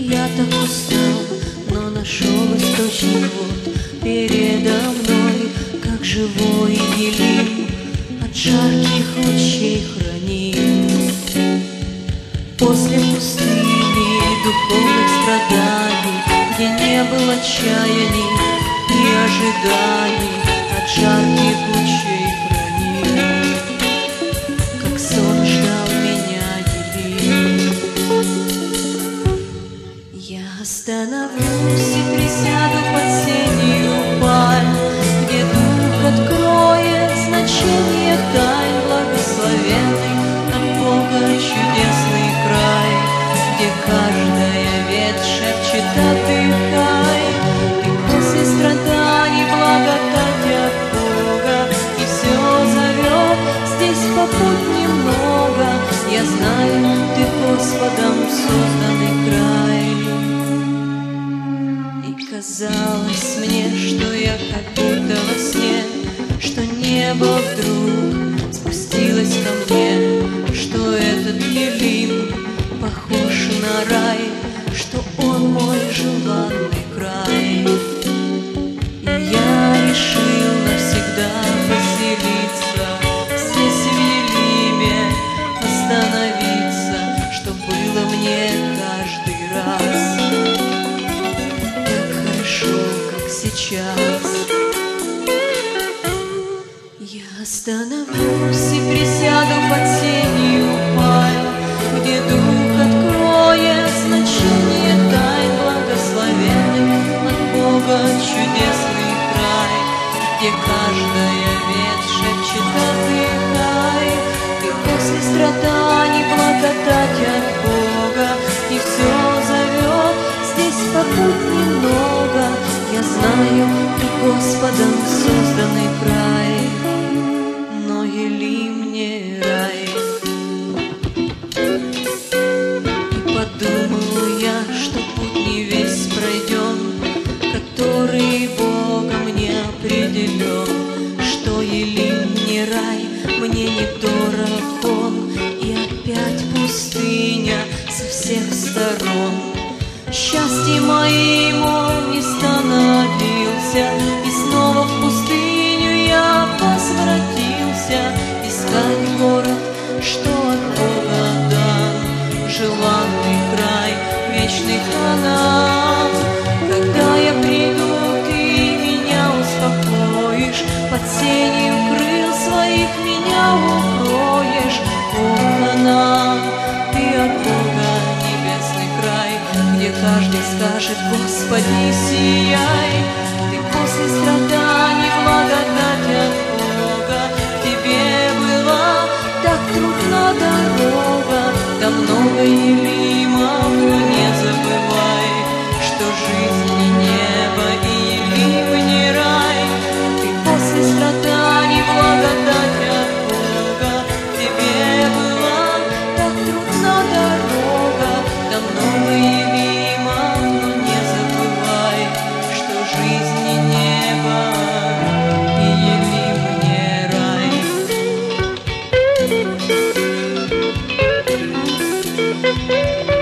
Я так устал, но нашел источник вот передо мной, как живой елим от жарких лучей храним. После пустыни духовных страданий, где не было отчаяний и ожиданий, от жарких лучей храним, как сон ждал меня елим. Я остановлюсь и присяду под сенью пальм, где дух откроет значение тайн, благословенный от Бога чудесный край, где каждая ветвь шепчет: отдыхай. Ты после страданий благодать от Бога, и все зовет, здесь попут немного. Я знаю, ты Господом созданный край. И казалось мне, что я как будто во сне, что небо вдруг спустилось ко мне, что этот елим похож на рай, что он мой желанный край. И я решил навсегда поселиться здесь, в Елиме, остановиться, что было мне каждый раз так хорошо, как сейчас. Я остановлюсь и присяду под сенью пальм, где дух откроет значение тайн, благословенный от Бога чудесный край, где каждая ветвь шепчет: отдыхай. Ты после страданий благодать от Бога, и все зовет, здесь попут немного. Я знаю, ты Господом созданный край, но Елим не рай. И подумал я, что путь не весь пройден, который Богом не определен, что Елим не рай, мне не дорог он, и опять пустыня со всех сторон. Счастье моим он не становился, и снова в пустыню я возвратился, искать город, что от Бога дан, желанный край, вечный Ханаан. Когда я приду, ты меня успокоишь, под сенью крыл своих меня укроешь. О, Ханаан, ты от Бога небесный край, где каждый скажет: Господи, сияй. Ты после страданий благодать от Бога, к тебе была так трудна дорога, да много елимов, но не забывай, что жизнь не небо и Елим не рай. Ты после страданий благодать от Бога, к тебе была так трудна дорога, да много елимов, но не забывай, что жизнь не небо и Елим не рай. Thank you.